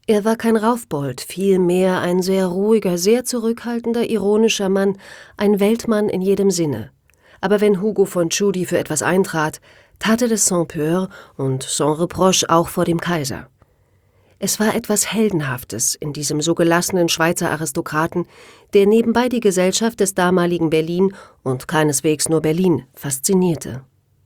Er war kein Raufbold, vielmehr ein sehr ruhiger, sehr zurückhaltender, ironischer Mann, ein Weltmann in jedem Sinne. Aber wenn Hugo von Tschudi für etwas eintrat, tat er das sans peur und sans reproche auch vor dem Kaiser. Es war etwas Heldenhaftes in diesem so gelassenen Schweizer Aristokraten, der nebenbei die Gesellschaft des damaligen Berlin und keineswegs nur Berlin faszinierte.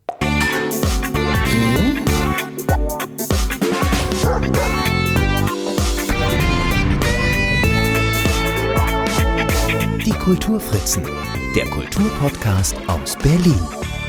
Die Kulturfritzen, der Kulturpodcast aus Berlin.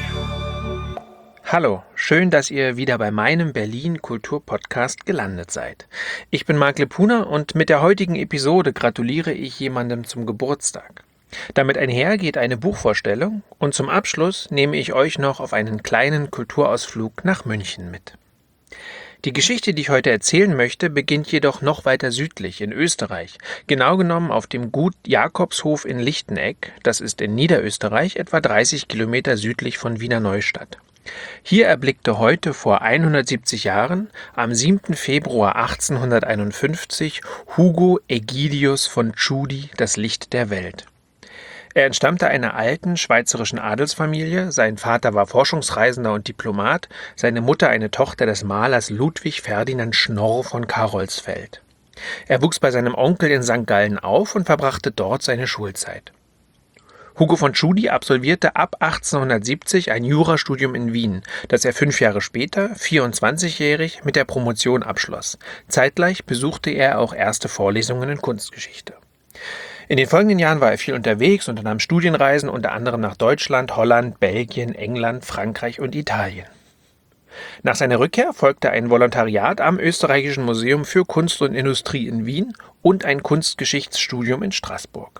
Hallo, schön, dass ihr wieder bei meinem Berlin-Kultur-Podcast gelandet seid. Ich bin Marc Lepuna und mit der heutigen Episode gratuliere ich jemandem zum Geburtstag. Damit einher geht eine Buchvorstellung und zum Abschluss nehme ich euch noch auf einen kleinen Kulturausflug nach München mit. Die Geschichte, die ich heute erzählen möchte, beginnt jedoch noch weiter südlich in Österreich, genau genommen auf dem Gut Jakobshof in Lichtenegg, das ist in Niederösterreich etwa 30 Kilometer südlich von Wiener Neustadt. Hier erblickte heute vor 170 Jahren, am 7. Februar 1851, Hugo Egidius von Tschudi das Licht der Welt. Er entstammte einer alten schweizerischen Adelsfamilie, sein Vater war Forschungsreisender und Diplomat, seine Mutter eine Tochter des Malers Ludwig Ferdinand Schnorr von Carolsfeld. Er wuchs bei seinem Onkel in St. Gallen auf und verbrachte dort seine Schulzeit. Hugo von Tschudi absolvierte ab 1870 ein Jurastudium in Wien, das er 5 Jahre später, 24-jährig, mit der Promotion abschloss. Zeitgleich besuchte er auch erste Vorlesungen in Kunstgeschichte. In den folgenden Jahren war er viel unterwegs und unternahm Studienreisen unter anderem nach Deutschland, Holland, Belgien, England, Frankreich und Italien. Nach seiner Rückkehr folgte ein Volontariat am Österreichischen Museum für Kunst und Industrie in Wien und ein Kunstgeschichtsstudium in Straßburg.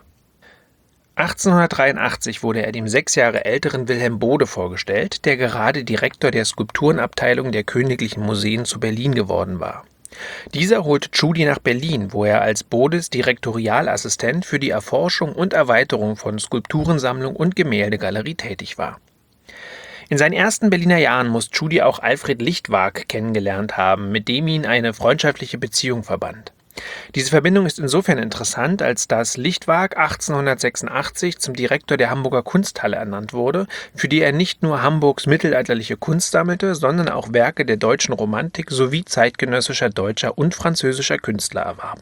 1883 wurde er dem 6 Jahre älteren Wilhelm Bode vorgestellt, der gerade Direktor der Skulpturenabteilung der Königlichen Museen zu Berlin geworden war. Dieser holte Tschudi nach Berlin, wo er als Bodes Direktorialassistent für die Erforschung und Erweiterung von Skulpturensammlung und Gemäldegalerie tätig war. In seinen ersten Berliner Jahren muss Tschudi auch Alfred Lichtwark kennengelernt haben, mit dem ihn eine freundschaftliche Beziehung verband. Diese Verbindung ist insofern interessant, als dass Lichtwark 1886 zum Direktor der Hamburger Kunsthalle ernannt wurde, für die er nicht nur Hamburgs mittelalterliche Kunst sammelte, sondern auch Werke der deutschen Romantik sowie zeitgenössischer deutscher und französischer Künstler erwarb.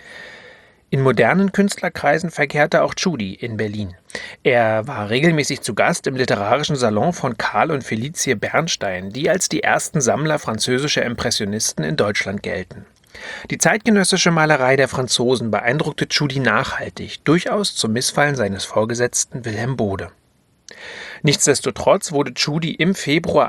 In modernen Künstlerkreisen verkehrte auch Tschudi in Berlin. Er war regelmäßig zu Gast im literarischen Salon von Karl und Felicie Bernstein, die als die ersten Sammler französischer Impressionisten in Deutschland gelten. Die zeitgenössische Malerei der Franzosen beeindruckte Tschudi nachhaltig, durchaus zum Missfallen seines Vorgesetzten Wilhelm Bode. Nichtsdestotrotz wurde Tschudi im Februar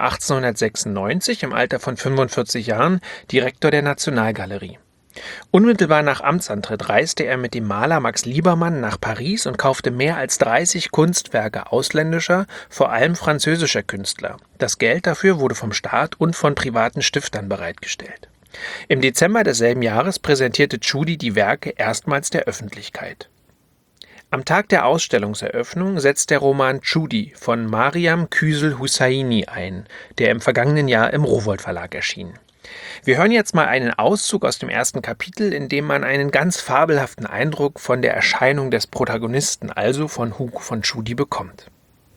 1896 im Alter von 45 Jahren Direktor der Nationalgalerie. Unmittelbar nach Amtsantritt reiste er mit dem Maler Max Liebermann nach Paris und kaufte mehr als 30 Kunstwerke ausländischer, vor allem französischer Künstler. Das Geld dafür wurde vom Staat und von privaten Stiftern bereitgestellt. Im Dezember desselben Jahres präsentierte Tschudi die Werke erstmals der Öffentlichkeit. Am Tag der Ausstellungseröffnung setzt der Roman Tschudi von Mariam Küsel-Hussaini ein, der im vergangenen Jahr im Rowohlt Verlag erschien. Wir hören jetzt mal einen Auszug aus dem ersten Kapitel, in dem man einen ganz fabelhaften Eindruck von der Erscheinung des Protagonisten, also von Hugo von Tschudi, bekommt.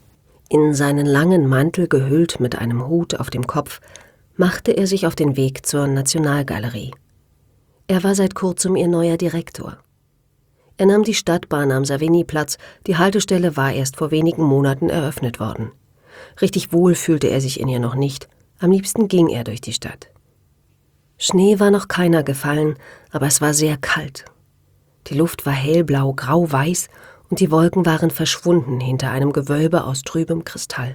In seinen langen Mantel gehüllt mit einem Hut auf dem Kopf, machte er sich auf den Weg zur Nationalgalerie. Er war seit kurzem ihr neuer Direktor. Er nahm die Stadtbahn am Savignyplatz, die Haltestelle war erst vor wenigen Monaten eröffnet worden. Richtig wohl fühlte er sich in ihr noch nicht, am liebsten ging er durch die Stadt. Schnee war noch keiner gefallen, aber es war sehr kalt. Die Luft war hellblau, grau-weiß und die Wolken waren verschwunden hinter einem Gewölbe aus trübem Kristall.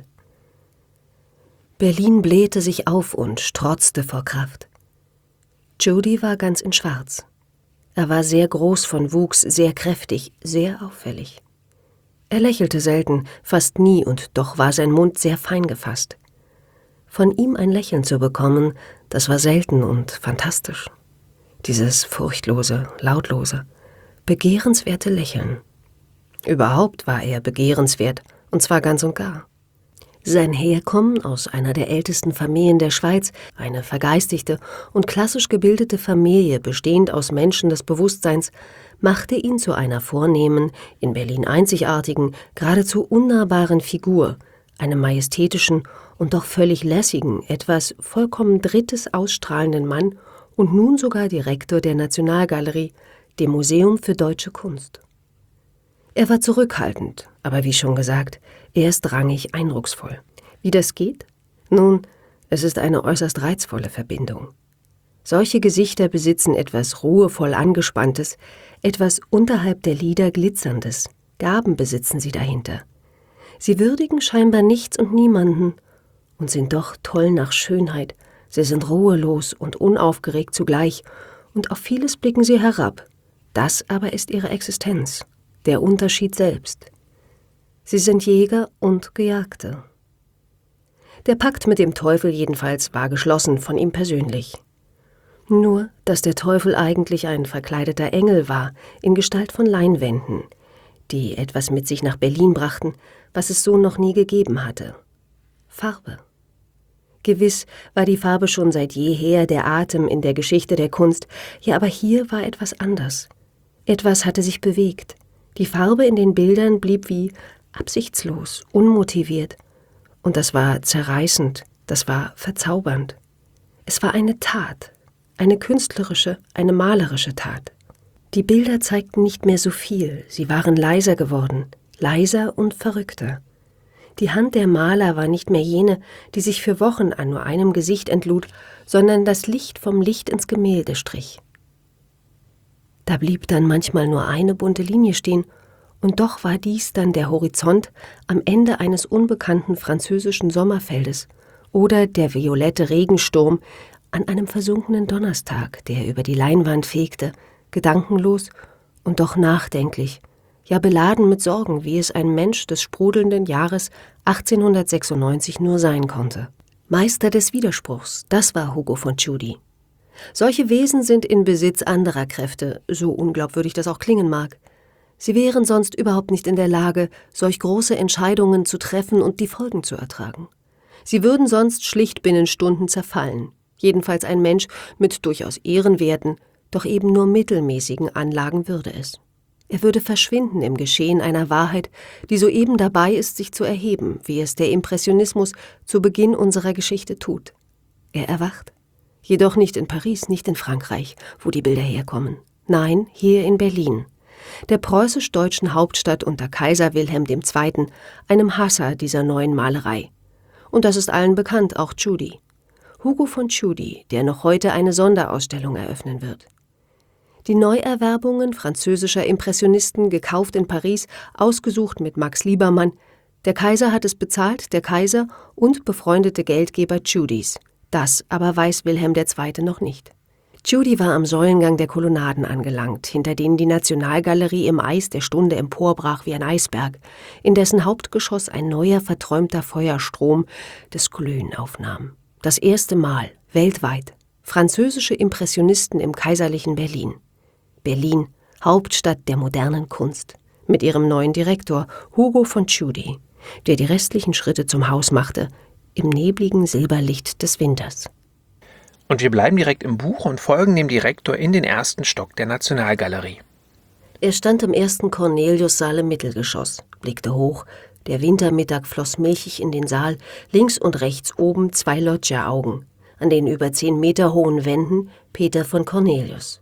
Berlin blähte sich auf und strotzte vor Kraft. Tschudi war ganz in Schwarz. Er war sehr groß von Wuchs, sehr kräftig, sehr auffällig. Er lächelte selten, fast nie, und doch war sein Mund sehr fein gefasst. Von ihm ein Lächeln zu bekommen, das war selten und fantastisch. Dieses furchtlose, lautlose, begehrenswerte Lächeln. Überhaupt war er begehrenswert, und zwar ganz und gar. Sein Herkommen aus einer der ältesten Familien der Schweiz, eine vergeistigte und klassisch gebildete Familie bestehend aus Menschen des Bewusstseins, machte ihn zu einer vornehmen, in Berlin einzigartigen, geradezu unnahbaren Figur, einem majestätischen und doch völlig lässigen, etwas vollkommen Drittes ausstrahlenden Mann und nun sogar Direktor der Nationalgalerie, dem Museum für Deutsche Kunst. Er war zurückhaltend, aber wie schon gesagt, erstrangig eindrucksvoll. Wie das geht? Nun, es ist eine äußerst reizvolle Verbindung. Solche Gesichter besitzen etwas ruhevoll Angespanntes, etwas unterhalb der Lider Glitzerndes. Gaben besitzen sie dahinter. Sie würdigen scheinbar nichts und niemanden und sind doch toll nach Schönheit. Sie sind ruhelos und unaufgeregt zugleich und auf vieles blicken sie herab. Das aber ist ihre Existenz, der Unterschied selbst. Sie sind Jäger und Gejagte. Der Pakt mit dem Teufel jedenfalls war geschlossen von ihm persönlich. Nur, dass der Teufel eigentlich ein verkleideter Engel war, in Gestalt von Leinwänden, die etwas mit sich nach Berlin brachten, was es so noch nie gegeben hatte. Farbe. Gewiss war die Farbe schon seit jeher der Atem in der Geschichte der Kunst, ja, aber hier war etwas anders. Etwas hatte sich bewegt. Die Farbe in den Bildern blieb wie absichtslos, unmotiviert. Und das war zerreißend, das war verzaubernd. Es war eine Tat, eine künstlerische, eine malerische Tat. Die Bilder zeigten nicht mehr so viel, sie waren leiser geworden, leiser und verrückter. Die Hand der Maler war nicht mehr jene, die sich für Wochen an nur einem Gesicht entlud, sondern das Licht vom Licht ins Gemälde strich. Da blieb dann manchmal nur eine bunte Linie stehen, und doch war dies dann der Horizont am Ende eines unbekannten französischen Sommerfeldes oder der violette Regensturm an einem versunkenen Donnerstag, der über die Leinwand fegte, gedankenlos und doch nachdenklich, ja beladen mit Sorgen, wie es ein Mensch des sprudelnden Jahres 1896 nur sein konnte. Meister des Widerspruchs, das war Hugo von Tschudi. Solche Wesen sind in Besitz anderer Kräfte, so unglaubwürdig das auch klingen mag. Sie wären sonst überhaupt nicht in der Lage, solch große Entscheidungen zu treffen und die Folgen zu ertragen. Sie würden sonst schlicht binnen Stunden zerfallen. Jedenfalls ein Mensch mit durchaus ehrenwerten, doch eben nur mittelmäßigen Anlagen würde es. Er würde verschwinden im Geschehen einer Wahrheit, die soeben dabei ist, sich zu erheben, wie es der Impressionismus zu Beginn unserer Geschichte tut. Er erwacht. Jedoch nicht in Paris, nicht in Frankreich, wo die Bilder herkommen. Nein, hier in Berlin, der preußisch-deutschen Hauptstadt unter Kaiser Wilhelm II., einem Hasser dieser neuen Malerei. Und das ist allen bekannt, auch Tschudi. Hugo von Tschudi, der noch heute eine Sonderausstellung eröffnen wird. Die Neuerwerbungen französischer Impressionisten, gekauft in Paris, ausgesucht mit Max Liebermann. Der Kaiser hat es bezahlt, der Kaiser und befreundete Geldgeber Tschudis. Das aber weiß Wilhelm II. Noch nicht. Tschudi war am Säulengang der Kolonnaden angelangt, hinter denen die Nationalgalerie im Eis der Stunde emporbrach wie ein Eisberg, in dessen Hauptgeschoss ein neuer, verträumter Feuerstrom des Glühen aufnahm. Das erste Mal, weltweit, französische Impressionisten im kaiserlichen Berlin. Berlin, Hauptstadt der modernen Kunst, mit ihrem neuen Direktor Hugo von Tschudi, der die restlichen Schritte zum Haus machte, im nebligen Silberlicht des Winters. Und wir bleiben direkt im Buch und folgen dem Direktor in den ersten Stock der Nationalgalerie. Er stand im ersten Cornelius-Saal im Mittelgeschoss, blickte hoch, der Wintermittag floss milchig in den Saal, links und rechts oben 2 Loggia-Augen, an den über 10 Meter hohen Wänden Peter von Cornelius.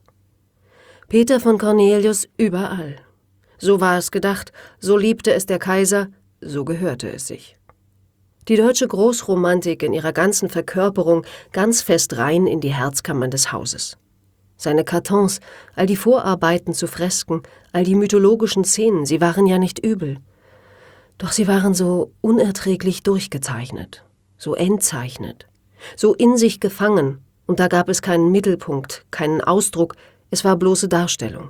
Peter von Cornelius überall. So war es gedacht, so liebte es der Kaiser, so gehörte es sich. Die deutsche Großromantik in ihrer ganzen Verkörperung ganz fest rein in die Herzkammern des Hauses. Seine Kartons, all die Vorarbeiten zu Fresken, all die mythologischen Szenen, sie waren ja nicht übel. Doch sie waren so unerträglich durchgezeichnet, so entzeichnet, so in sich gefangen, und da gab es keinen Mittelpunkt, keinen Ausdruck, es war bloße Darstellung.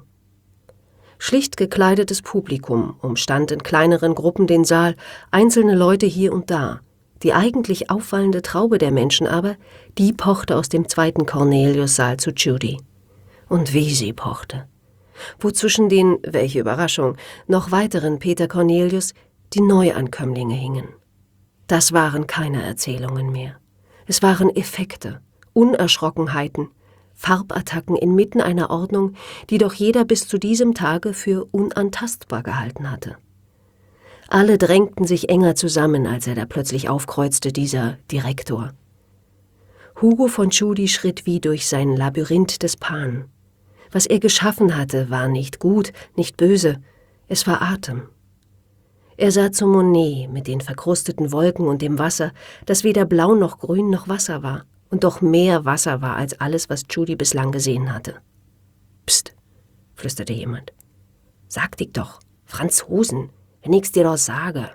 Schlicht gekleidetes Publikum umstand in kleineren Gruppen den Saal, einzelne Leute hier und da. Die eigentlich auffallende Traube der Menschen aber, die pochte aus dem zweiten Cornelius-Saal zu Tschudi. Und wie sie pochte. Wo zwischen den, welche Überraschung, noch weiteren Peter Cornelius die Neuankömmlinge hingen. Das waren keine Erzählungen mehr. Es waren Effekte, Unerschrockenheiten, Farbattacken inmitten einer Ordnung, die doch jeder bis zu diesem Tage für unantastbar gehalten hatte. Alle drängten sich enger zusammen, als er da plötzlich aufkreuzte, dieser Direktor. Hugo von Tschudi schritt wie durch sein Labyrinth des Pan. Was er geschaffen hatte, war nicht gut, nicht böse, es war Atem. Er sah zu Monet mit den verkrusteten Wolken und dem Wasser, das weder blau noch grün noch Wasser war und doch mehr Wasser war als alles, was Tschudi bislang gesehen hatte. »Psst«, flüsterte jemand. »Sag dich doch, Franzosen, wenn ich's dir doch sage.«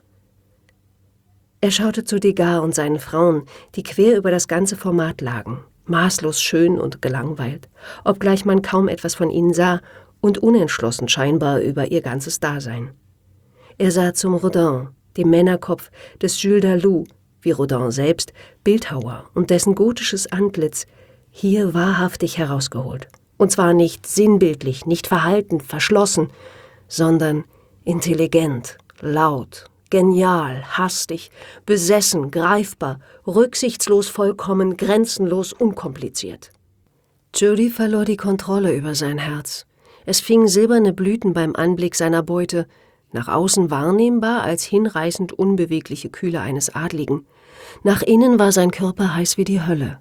Er schaute zu Degas und seinen Frauen, die quer über das ganze Format lagen, maßlos schön und gelangweilt, obgleich man kaum etwas von ihnen sah und unentschlossen scheinbar über ihr ganzes Dasein. Er sah zum Rodin, dem Männerkopf des Jules Dalou, wie Rodin selbst, Bildhauer und dessen gotisches Antlitz, hier wahrhaftig herausgeholt. Und zwar nicht sinnbildlich, nicht verhalten, verschlossen, sondern intelligent, laut, genial, hastig, besessen, greifbar, rücksichtslos vollkommen, grenzenlos, unkompliziert. Tschudi verlor die Kontrolle über sein Herz. Es fing silberne Blüten beim Anblick seiner Beute, nach außen wahrnehmbar als hinreißend unbewegliche Kühle eines Adligen. Nach innen war sein Körper heiß wie die Hölle.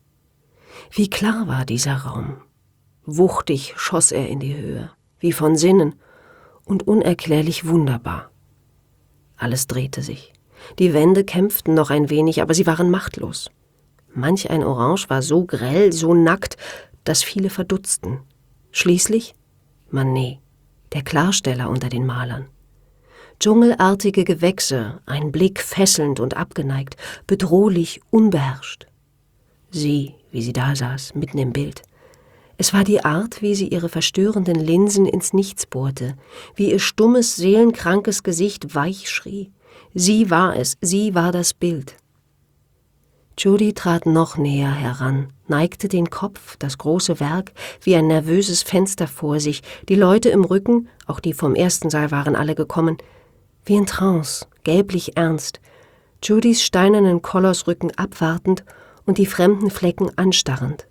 Wie klar war dieser Raum. Wuchtig schoss er in die Höhe, wie von Sinnen, und unerklärlich wunderbar. Alles drehte sich. Die Wände kämpften noch ein wenig, aber sie waren machtlos. Manch ein Orange war so grell, so nackt, dass viele verdutzten. Schließlich Manet, der Klarsteller unter den Malern. Dschungelartige Gewächse, ein Blick fesselnd und abgeneigt, bedrohlich, unbeherrscht. Sie, wie sie da saß, mitten im Bild. Es war die Art, wie sie ihre verstörenden Linsen ins Nichts bohrte, wie ihr stummes, seelenkrankes Gesicht weich schrie. Sie war es, sie war das Bild. Tschudi trat noch näher heran, neigte den Kopf, das große Werk, wie ein nervöses Fenster vor sich, die Leute im Rücken, auch die vom ersten Saal waren alle gekommen, wie in Trance, gelblich ernst, Tschudis steinernen Kolossrücken abwartend und die fremden Flecken anstarrend.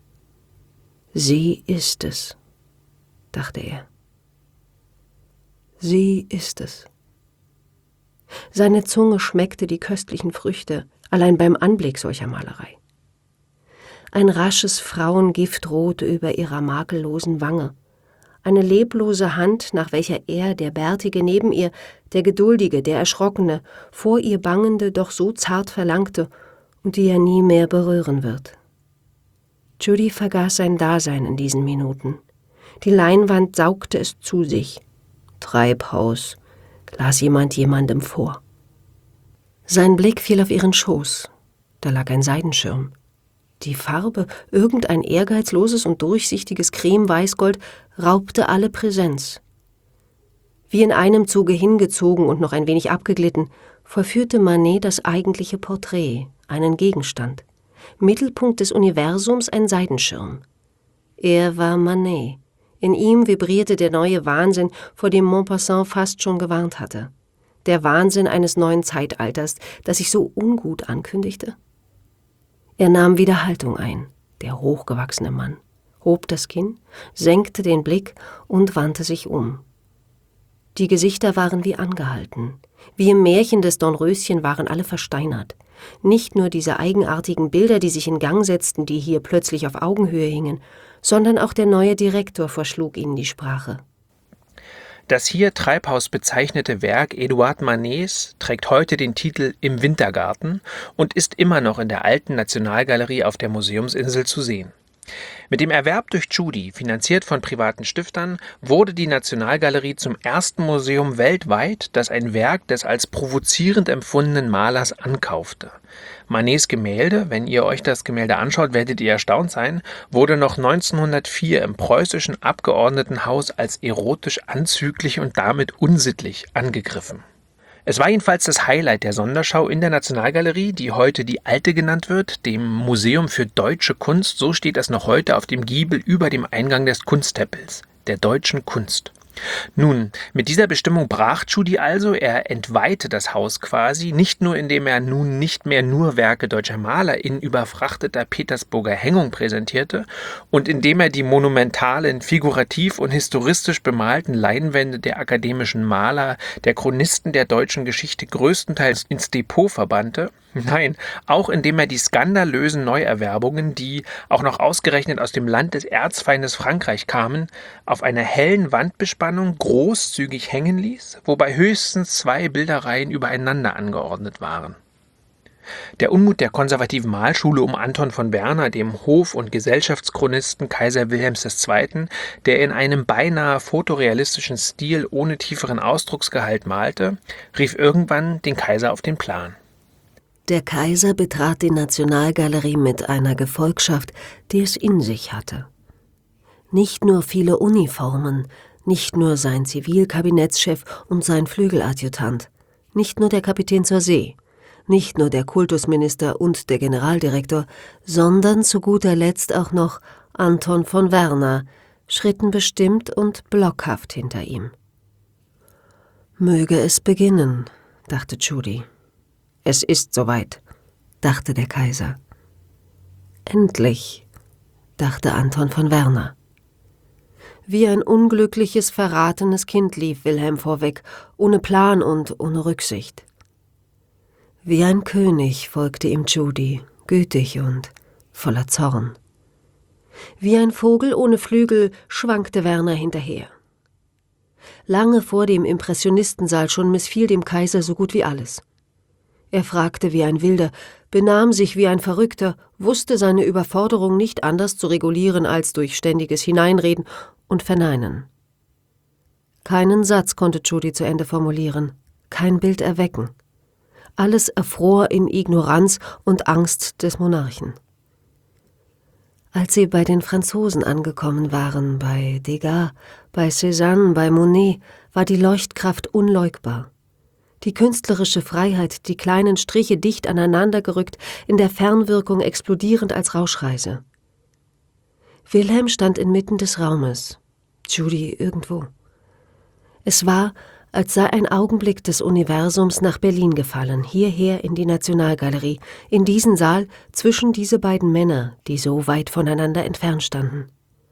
Sie ist es, dachte er. Sie ist es. Seine Zunge schmeckte die köstlichen Früchte, allein beim Anblick solcher Malerei. Ein rasches Frauengift ruhte über ihrer makellosen Wange. Eine leblose Hand, nach welcher er, der Bärtige neben ihr, der Geduldige, der Erschrockene, vor ihr Bangende doch so zart verlangte und die er nie mehr berühren wird. Tschudi vergaß sein Dasein in diesen Minuten. Die Leinwand saugte es zu sich. Treibhaus, las jemand jemandem vor. Sein Blick fiel auf ihren Schoß. Da lag ein Seidenschirm. Die Farbe, irgendein ehrgeizloses und durchsichtiges Creme-Weißgold, raubte alle Präsenz. Wie in einem Zuge hingezogen und noch ein wenig abgeglitten, vollführte Manet das eigentliche Porträt, einen Gegenstand. Mittelpunkt des Universums ein Seidenschirm. Er war Manet. In ihm vibrierte der neue Wahnsinn, vor dem Maupassant fast schon gewarnt hatte. Der Wahnsinn eines neuen Zeitalters, das sich so ungut ankündigte. Er nahm wieder Haltung ein, der hochgewachsene Mann, hob das Kinn, senkte den Blick und wandte sich um. Die Gesichter waren wie angehalten. Wie im Märchen des Dornröschen waren alle versteinert. Nicht nur diese eigenartigen Bilder, die sich in Gang setzten, die hier plötzlich auf Augenhöhe hingen, sondern auch der neue Direktor verschlug ihnen die Sprache. Das hier Treibhaus bezeichnete Werk Edouard Manets trägt heute den Titel »Im Wintergarten« und ist immer noch in der alten Nationalgalerie auf der Museumsinsel zu sehen. Mit dem Erwerb durch Tschudi, finanziert von privaten Stiftern, wurde die Nationalgalerie zum ersten Museum weltweit, das ein Werk des als provozierend empfundenen Malers ankaufte. Manets Gemälde, wenn ihr euch das Gemälde anschaut, werdet ihr erstaunt sein, wurde noch 1904 im preußischen Abgeordnetenhaus als erotisch anzüglich und damit unsittlich angegriffen. Es war jedenfalls das Highlight der Sonderschau in der Nationalgalerie, die heute die Alte genannt wird, dem Museum für Deutsche Kunst, so steht es noch heute auf dem Giebel über dem Eingang des Kunsttempels, der deutschen Kunst. Nun, mit dieser Bestimmung brach Tschudi also, er entweihte das Haus quasi, nicht nur indem er nun nicht mehr nur Werke deutscher Maler in überfrachteter Petersburger Hängung präsentierte und indem er die monumentalen, figurativ und historistisch bemalten Leinwände der akademischen Maler, der Chronisten der deutschen Geschichte größtenteils ins Depot verbannte, nein, auch indem er die skandalösen Neuerwerbungen, die auch noch ausgerechnet aus dem Land des Erzfeindes Frankreich kamen, auf einer hellen Wandbespannung großzügig hängen ließ, wobei höchstens 2 Bilderreihen übereinander angeordnet waren. Der Unmut der konservativen Malschule um Anton von Werner, dem Hof- und Gesellschaftschronisten Kaiser Wilhelms II., der in einem beinahe fotorealistischen Stil ohne tieferen Ausdrucksgehalt malte, rief irgendwann den Kaiser auf den Plan. Der Kaiser betrat die Nationalgalerie mit einer Gefolgschaft, die es in sich hatte. Nicht nur viele Uniformen, nicht nur sein Zivilkabinettschef und sein Flügeladjutant, nicht nur der Kapitän zur See, nicht nur der Kultusminister und der Generaldirektor, sondern zu guter Letzt auch noch Anton von Werner, schritten bestimmt und blockhaft hinter ihm. »Möge es beginnen«, dachte Tschudi. »Es ist soweit«, dachte der Kaiser. »Endlich«, dachte Anton von Werner. Wie ein unglückliches, verratenes Kind lief Wilhelm vorweg, ohne Plan und ohne Rücksicht. Wie ein König folgte ihm Tschudi, gütig und voller Zorn. Wie ein Vogel ohne Flügel schwankte Werner hinterher. Lange vor dem Impressionistensaal schon missfiel dem Kaiser so gut wie alles. Er fragte wie ein Wilder, benahm sich wie ein Verrückter, wusste seine Überforderung nicht anders zu regulieren als durch ständiges Hineinreden und Verneinen. Keinen Satz konnte Tschudi zu Ende formulieren, kein Bild erwecken. Alles erfror in Ignoranz und Angst des Monarchen. Als sie bei den Franzosen angekommen waren, bei Degas, bei Cézanne, bei Monet, war die Leuchtkraft unleugbar. Die künstlerische Freiheit, die kleinen Striche dicht aneinandergerückt, in der Fernwirkung explodierend als Rauschreise. Wilhelm stand inmitten des Raumes, Tschudi irgendwo. Es war, als sei ein Augenblick des Universums nach Berlin gefallen, hierher in die Nationalgalerie, in diesen Saal zwischen diese beiden Männer, die so weit voneinander entfernt standen.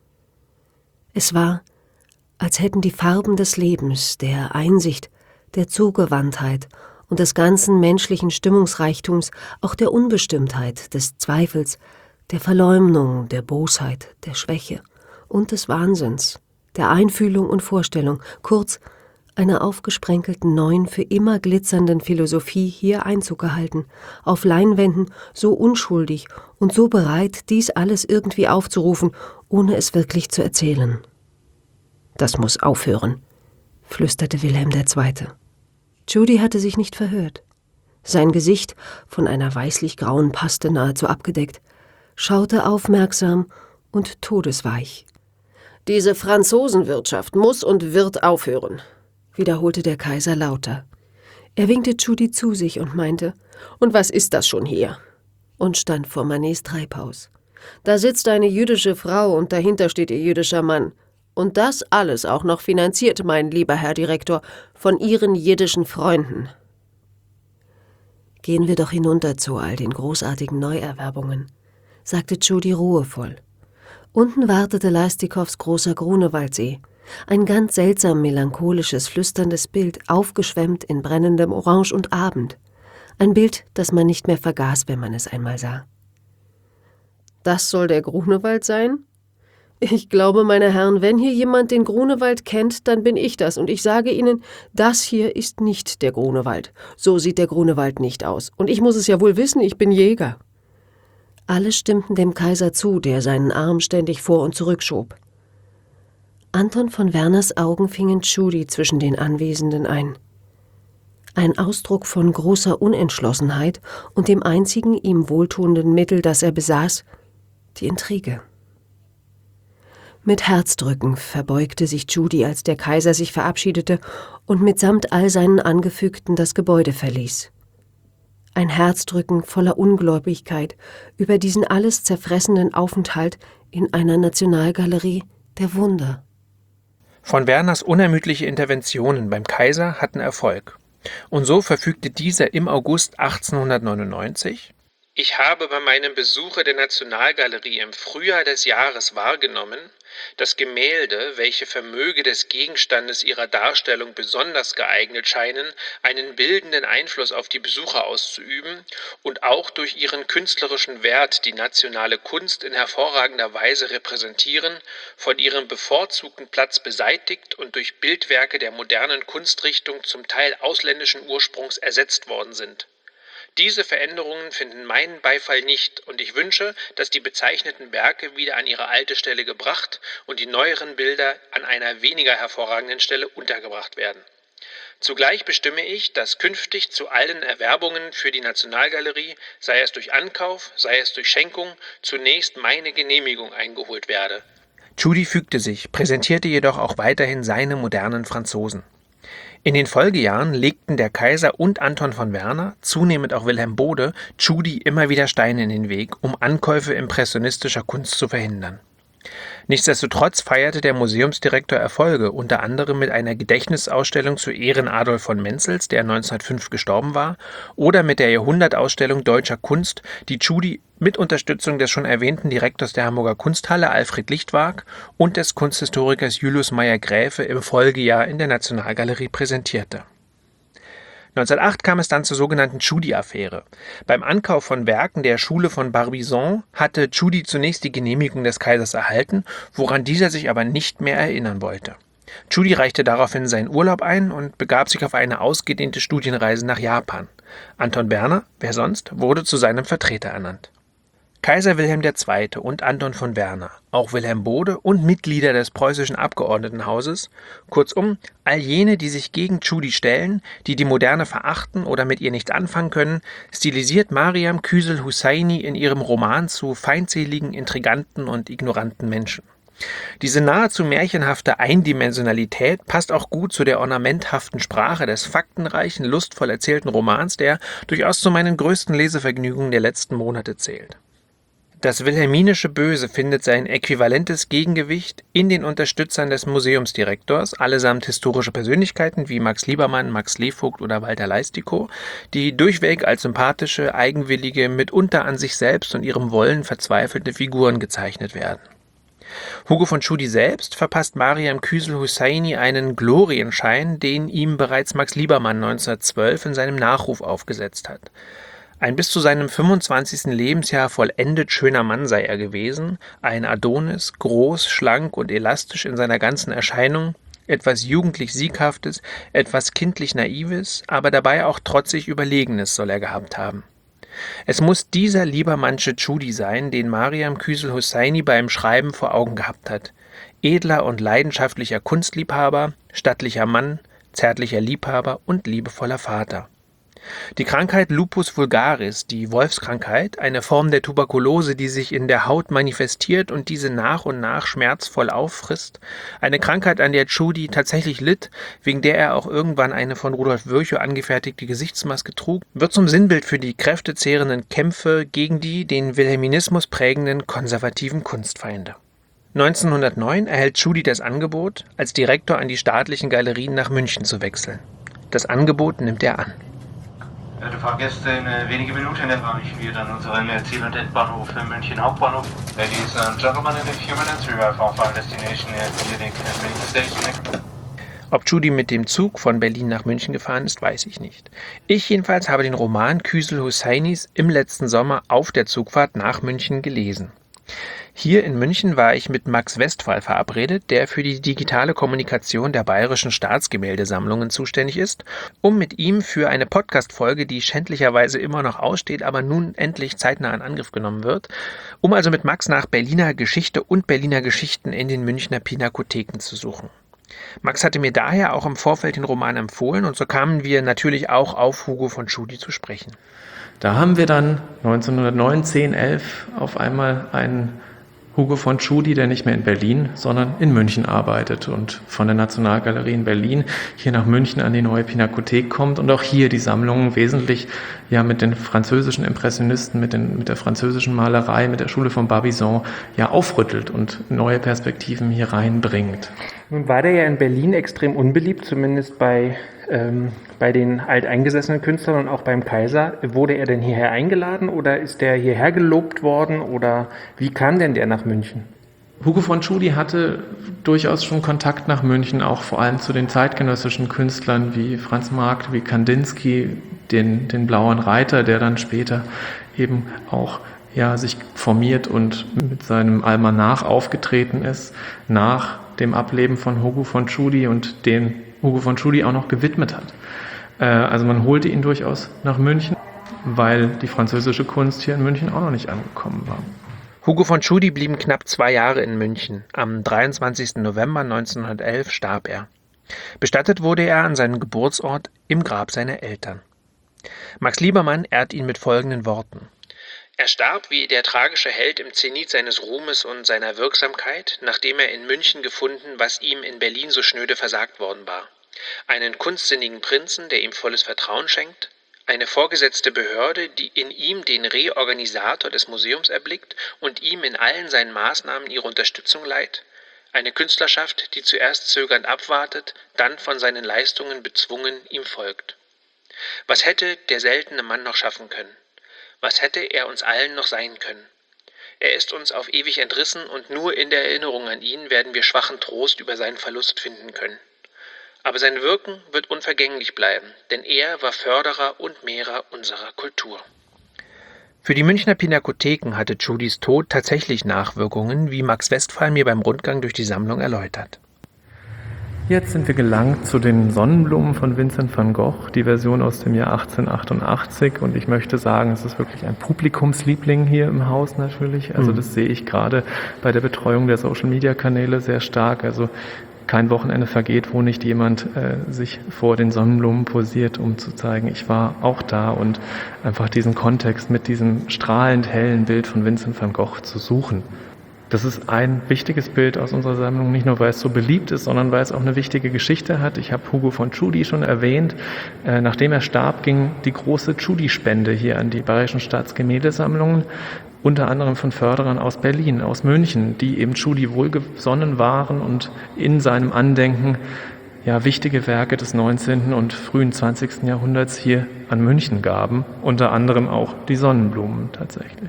Es war, als hätten die Farben des Lebens, der Einsicht, der Zugewandtheit und des ganzen menschlichen Stimmungsreichtums, auch der Unbestimmtheit, des Zweifels, der Verleumdung, der Bosheit, der Schwäche und des Wahnsinns, der Einfühlung und Vorstellung, kurz einer aufgesprenkelten neuen, für immer glitzernden Philosophie hier Einzug gehalten, auf Leinwänden so unschuldig und so bereit, dies alles irgendwie aufzurufen, ohne es wirklich zu erzählen. »Das muss aufhören«, flüsterte Wilhelm II. Tschudi hatte sich nicht verhört. Sein Gesicht, von einer weißlich-grauen Paste nahezu abgedeckt, schaute aufmerksam und todesweich. »Diese Franzosenwirtschaft muss und wird aufhören«, wiederholte der Kaiser lauter. Er winkte Tschudi zu sich und meinte, »Und was ist das schon hier?« und stand vor Manets Treibhaus. »Da sitzt eine jüdische Frau und dahinter steht ihr jüdischer Mann. Und das alles auch noch finanziert, mein lieber Herr Direktor, von Ihren jiddischen Freunden.« »Gehen wir doch hinunter zu all den großartigen Neuerwerbungen«, sagte Tschudi ruhevoll. Unten wartete Leistikows großer Grunewaldsee, ein ganz seltsam melancholisches, flüsterndes Bild, aufgeschwemmt in brennendem Orange und Abend. Ein Bild, das man nicht mehr vergaß, wenn man es einmal sah. »Das soll der Grunewald sein? Ich glaube, meine Herren, wenn hier jemand den Grunewald kennt, dann bin ich das. Und ich sage Ihnen, das hier ist nicht der Grunewald. So sieht der Grunewald nicht aus. Und ich muss es ja wohl wissen, ich bin Jäger.« Alle stimmten dem Kaiser zu, der seinen Arm ständig vor und zurück schob. Anton von Werners Augen fingen Tschudi zwischen den Anwesenden ein. Ein Ausdruck von großer Unentschlossenheit und dem einzigen ihm wohltuenden Mittel, das er besaß, die Intrige. Mit Herzdrücken verbeugte sich Tschudi, als der Kaiser sich verabschiedete und mitsamt all seinen Angefügten das Gebäude verließ. Ein Herzdrücken voller Ungläubigkeit über diesen alles zerfressenden Aufenthalt in einer Nationalgalerie der Wunder. Von Werners unermüdliche Interventionen beim Kaiser hatten Erfolg. Und so verfügte dieser im August 1899: Ich habe bei meinem Besuche der Nationalgalerie im Frühjahr des Jahres wahrgenommen, dass Gemälde, welche Vermöge des Gegenstandes ihrer Darstellung besonders geeignet scheinen, einen bildenden Einfluss auf die Besucher auszuüben und auch durch ihren künstlerischen Wert die nationale Kunst in hervorragender Weise repräsentieren, von ihrem bevorzugten Platz beseitigt und durch Bildwerke der modernen Kunstrichtung zum Teil ausländischen Ursprungs ersetzt worden sind. Diese Veränderungen finden meinen Beifall nicht, und ich wünsche, dass die bezeichneten Werke wieder an ihre alte Stelle gebracht und die neueren Bilder an einer weniger hervorragenden Stelle untergebracht werden. Zugleich bestimme ich, dass künftig zu allen Erwerbungen für die Nationalgalerie, sei es durch Ankauf, sei es durch Schenkung, zunächst meine Genehmigung eingeholt werde. Tschudi fügte sich, präsentierte jedoch auch weiterhin seine modernen Franzosen. In den Folgejahren legten der Kaiser und Anton von Werner, zunehmend auch Wilhelm Bode, Tschudi immer wieder Steine in den Weg, um Ankäufe impressionistischer Kunst zu verhindern. Nichtsdestotrotz feierte der Museumsdirektor Erfolge, unter anderem mit einer Gedächtnisausstellung zu Ehren Adolf von Menzels, der 1905 gestorben war, oder mit der Jahrhundertausstellung deutscher Kunst, die Tschudi mit Unterstützung des schon erwähnten Direktors der Hamburger Kunsthalle Alfred Lichtwark und des Kunsthistorikers Julius Meyer-Gräfe im Folgejahr in der Nationalgalerie präsentierte. 1908 kam es dann zur sogenannten Tschudi-Affäre. Beim Ankauf von Werken der Schule von Barbizon hatte Tschudi zunächst die Genehmigung des Kaisers erhalten, woran dieser sich aber nicht mehr erinnern wollte. Tschudi reichte daraufhin seinen Urlaub ein und begab sich auf eine ausgedehnte Studienreise nach Japan. Anton Werner, wer sonst, wurde zu seinem Vertreter ernannt. Kaiser Wilhelm II. Und Anton von Werner, auch Wilhelm Bode und Mitglieder des preußischen Abgeordnetenhauses, kurzum all jene, die sich gegen Tschudi stellen, die die Moderne verachten oder mit ihr nichts anfangen können, stilisiert Mariam Küsel-Husseini in ihrem Roman zu feindseligen, intriganten und ignoranten Menschen. Diese nahezu märchenhafte Eindimensionalität passt auch gut zu der ornamenthaften Sprache des faktenreichen, lustvoll erzählten Romans, der durchaus zu meinen größten Lesevergnügungen der letzten Monate zählt. Das wilhelminische Böse findet sein äquivalentes Gegengewicht in den Unterstützern des Museumsdirektors, allesamt historische Persönlichkeiten wie Max Liebermann, Max Slevogt oder Walter Leistikow, die durchweg als sympathische, eigenwillige, mitunter an sich selbst und ihrem Wollen verzweifelte Figuren gezeichnet werden. Hugo von Tschudi selbst verpasst Mariam Küsel-Husseini einen Glorienschein, den ihm bereits Max Liebermann 1912 in seinem Nachruf aufgesetzt hat. Ein bis zu seinem 25. Lebensjahr vollendet schöner Mann sei er gewesen, ein Adonis, groß, schlank und elastisch in seiner ganzen Erscheinung, etwas jugendlich Sieghaftes, etwas kindlich Naives, aber dabei auch trotzig Überlegenes soll er gehabt haben. Es muss dieser Liebermannsche Tschudi sein, den Mariam Küsel-Husseini beim Schreiben vor Augen gehabt hat. Edler und leidenschaftlicher Kunstliebhaber, stattlicher Mann, zärtlicher Liebhaber und liebevoller Vater. Die Krankheit Lupus vulgaris, die Wolfskrankheit, eine Form der Tuberkulose, die sich in der Haut manifestiert und diese nach und nach schmerzvoll auffrisst, eine Krankheit, an der Tschudi tatsächlich litt, wegen der er auch irgendwann eine von Rudolf Virchow angefertigte Gesichtsmaske trug, wird zum Sinnbild für die kräftezehrenden Kämpfe gegen die den Wilhelminismus prägenden konservativen Kunstfeinde. 1909 erhält Tschudi das Angebot, als Direktor an die staatlichen Galerien nach München zu wechseln. Das Angebot nimmt er an. Verehrte Fahrgäste, in wenigen Minuten erfahre ich wieder an unseren Ziel- und Endbahnhof München Hauptbahnhof. Ladies and gentlemen, in a few minutes we arrive off our destination at Munich Main Station. Ob Tschudi mit dem Zug von Berlin nach München gefahren ist, weiß ich nicht. Ich jedenfalls habe den Roman Küsel-Husseinis im letzten Sommer auf der Zugfahrt nach München gelesen. Hier in München war ich mit Max Westphal verabredet, der für die digitale Kommunikation der Bayerischen Staatsgemäldesammlungen zuständig ist, um mit ihm für eine Podcast-Folge, die schändlicherweise immer noch aussteht, aber nun endlich zeitnah in Angriff genommen wird, um also mit Max nach Berliner Geschichte und Berliner Geschichten in den Münchner Pinakotheken zu suchen. Max hatte mir daher auch im Vorfeld den Roman empfohlen und so kamen wir natürlich auch auf Hugo von Tschudi zu sprechen. Da haben wir dann 1909, 10, 11 auf einmal einen Hugo von Tschudi, der nicht mehr in Berlin, sondern in München arbeitet und von der Nationalgalerie in Berlin hier nach München an die Neue Pinakothek kommt und auch hier die Sammlungen wesentlich ja mit den französischen Impressionisten, mit der französischen Malerei, mit der Schule von Barbizon ja aufrüttelt und neue Perspektiven hier reinbringt. Nun war der ja in Berlin extrem unbeliebt, zumindest bei den alteingesessenen Künstlern und auch beim Kaiser. Wurde er denn hierher eingeladen oder ist der hierher gelobt worden oder wie kam denn der nach München? Hugo von Tschudi hatte durchaus schon Kontakt nach München, auch vor allem zu den zeitgenössischen Künstlern wie Franz Marc, wie Kandinsky, den Blauen Reiter, der dann später eben auch sich formiert und mit seinem Almanach aufgetreten ist, nach dem Ableben von Hugo von Tschudi und den Hugo von Tschudi auch noch gewidmet hat. Also man holte ihn durchaus nach München, weil die französische Kunst hier in München auch noch nicht angekommen war. Hugo von Tschudi blieb knapp 2 Jahre in München. Am 23. November 1911 starb er. Bestattet wurde er an seinem Geburtsort im Grab seiner Eltern. Max Liebermann ehrt ihn mit folgenden Worten. Er starb wie der tragische Held im Zenit seines Ruhmes und seiner Wirksamkeit, nachdem er in München gefunden, was ihm in Berlin so schnöde versagt worden war. Einen kunstsinnigen Prinzen, der ihm volles Vertrauen schenkt, eine vorgesetzte Behörde, die in ihm den Reorganisator des Museums erblickt und ihm in allen seinen Maßnahmen ihre Unterstützung leiht, eine Künstlerschaft, die zuerst zögernd abwartet, dann von seinen Leistungen bezwungen ihm folgt. Was hätte der seltene Mann noch schaffen können? Was hätte er uns allen noch sein können? Er ist uns auf ewig entrissen und nur in der Erinnerung an ihn werden wir schwachen Trost über seinen Verlust finden können. Aber sein Wirken wird unvergänglich bleiben, denn er war Förderer und Mehrer unserer Kultur. Für die Münchner Pinakotheken hatte Tschudis Tod tatsächlich Nachwirkungen, wie Max Westphal mir beim Rundgang durch die Sammlung erläutert. Jetzt sind wir gelangt zu den Sonnenblumen von Vincent van Gogh, die Version aus dem Jahr 1888. Und ich möchte sagen, es ist wirklich ein Publikumsliebling hier im Haus natürlich. Also das sehe ich gerade bei der Betreuung der Social-Media-Kanäle sehr stark. Also kein Wochenende vergeht, wo nicht jemand sich vor den Sonnenblumen posiert, um zu zeigen, ich war auch da und einfach diesen Kontext mit diesem strahlend hellen Bild von Vincent van Gogh zu suchen. Das ist ein wichtiges Bild aus unserer Sammlung, nicht nur weil es so beliebt ist, sondern weil es auch eine wichtige Geschichte hat. Ich habe Hugo von Tschudi schon erwähnt. Nachdem er starb, ging die große Tschudi-Spende hier an die Bayerischen Staatsgemäldesammlungen, unter anderem von Förderern aus Berlin, aus München, die eben Tschudi wohlgesonnen waren und in seinem Andenken wichtige Werke des 19. und frühen 20. Jahrhunderts hier an München gaben, unter anderem auch die Sonnenblumen tatsächlich.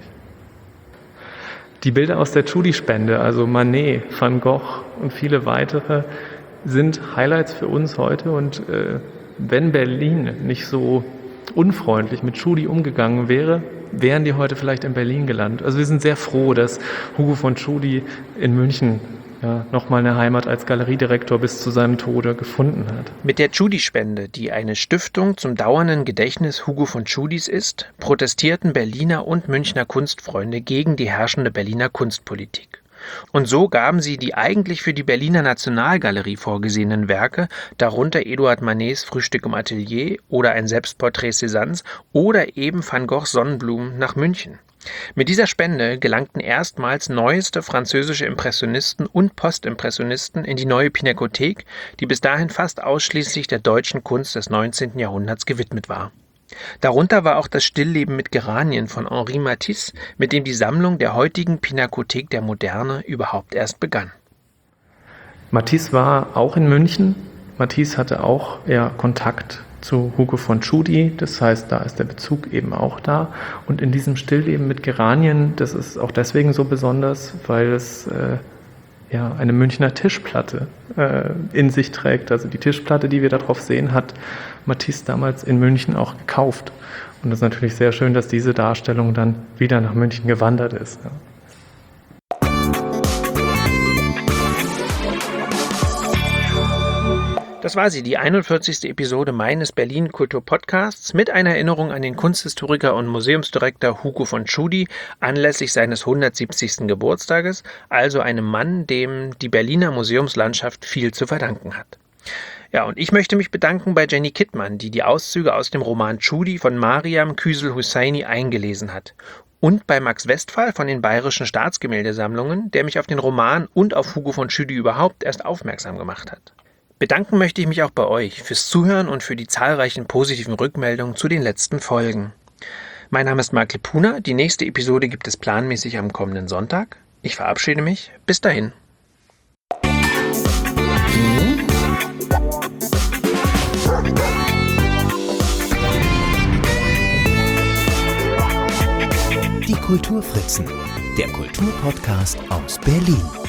Die Bilder aus der Tschudi-Spende, also Manet, Van Gogh und viele weitere, sind Highlights für uns heute. Und wenn Berlin nicht so unfreundlich mit Tschudi umgegangen wäre, wären die heute vielleicht in Berlin gelandet. Also wir sind sehr froh, dass Hugo von Tschudi in München nochmal eine Heimat als Galeriedirektor bis zu seinem Tode gefunden hat. Mit der Tschudi-Spende, die eine Stiftung zum dauernden Gedächtnis Hugo von Tschudis ist, protestierten Berliner und Münchner Kunstfreunde gegen die herrschende Berliner Kunstpolitik. Und so gaben sie die eigentlich für die Berliner Nationalgalerie vorgesehenen Werke, darunter Eduard Manets Frühstück im Atelier oder ein Selbstporträt Cézannes oder eben Van Goghs Sonnenblumen nach München. Mit dieser Spende gelangten erstmals neueste französische Impressionisten und Postimpressionisten in die neue Pinakothek, die bis dahin fast ausschließlich der deutschen Kunst des 19. Jahrhunderts gewidmet war. Darunter war auch das Stillleben mit Geranien von Henri Matisse, mit dem die Sammlung der heutigen Pinakothek der Moderne überhaupt erst begann. Matisse war auch in München. Matisse hatte auch Kontakt zu Hugo von Tschudi, das heißt, da ist der Bezug eben auch da. Und in diesem Stillleben mit Geranien, das ist auch deswegen so besonders, weil es eine Münchner Tischplatte in sich trägt. Also die Tischplatte, die wir da drauf sehen, hat Matisse damals in München auch gekauft. Und das ist natürlich sehr schön, dass diese Darstellung dann wieder nach München gewandert ist. Ja. Das war sie, die 41. Episode meines Berlin-Kultur-Podcasts mit einer Erinnerung an den Kunsthistoriker und Museumsdirektor Hugo von Tschudi anlässlich seines 170. Geburtstages, also einem Mann, dem die Berliner Museumslandschaft viel zu verdanken hat. Ja, und ich möchte mich bedanken bei Jenny Kittmann, die die Auszüge aus dem Roman Tschudi von Mariam Küsel-Husseini eingelesen hat. Und bei Max Westphal von den Bayerischen Staatsgemäldesammlungen, der mich auf den Roman und auf Hugo von Tschudi überhaupt erst aufmerksam gemacht hat. Bedanken möchte ich mich auch bei euch fürs Zuhören und für die zahlreichen positiven Rückmeldungen zu den letzten Folgen. Mein Name ist Marc Lepuna, die nächste Episode gibt es planmäßig am kommenden Sonntag. Ich verabschiede mich, bis dahin. Kulturfritzen, der Kulturpodcast aus Berlin.